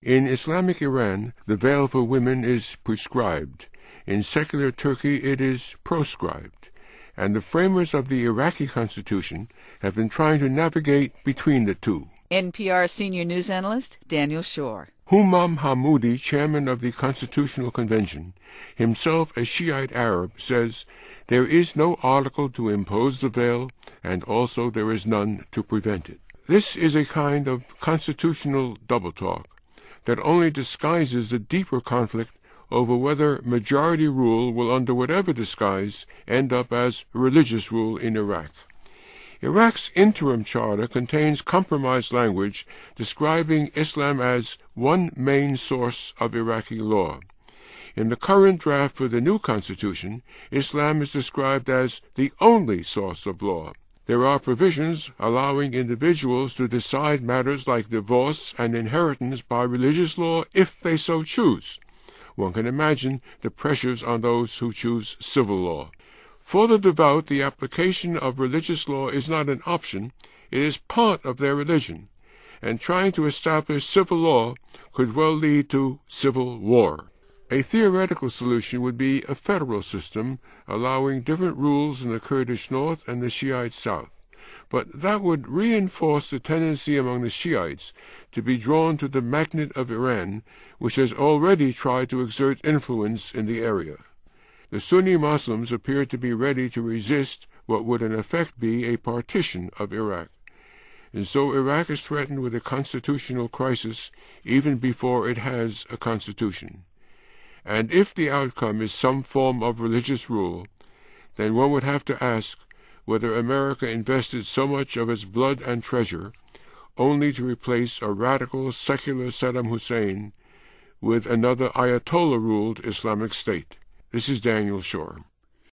In Islamic Iran, the veil for women is prescribed. In secular Turkey, it is proscribed. And the framers of the Iraqi constitution have been trying to navigate between the two. NPR senior news analyst Daniel Schorr. Humam Hammoudi, chairman of the Constitutional Convention, himself a Shiite Arab, says, "There is no article to impose the veil, and also there is none to prevent it." This is a kind of constitutional double-talk that only disguises the deeper conflict over whether majority rule will, under whatever disguise, end up as religious rule in Iraq. Iraq's interim charter contains compromise language describing Islam as one main source of Iraqi law. In the current draft for the new constitution, Islam is described as the only source of law. There are provisions allowing individuals to decide matters like divorce and inheritance by religious law if they so choose. One can imagine the pressures on those who choose civil law. For the devout, the application of religious law is not an option, it is part of their religion, and trying to establish civil law could well lead to civil war. A theoretical solution would be a federal system allowing different rules in the Kurdish north and the Shiite south, but that would reinforce the tendency among the Shiites to be drawn to the magnet of Iran, which has already tried to exert influence in the area. The Sunni Muslims appear to be ready to resist what would in effect be a partition of Iraq. And so Iraq is threatened with a constitutional crisis even before it has a constitution. And if the outcome is some form of religious rule, then one would have to ask whether America invested so much of its blood and treasure only to replace a radical secular Saddam Hussein with another Ayatollah-ruled Islamic State. This is Daniel Schorr.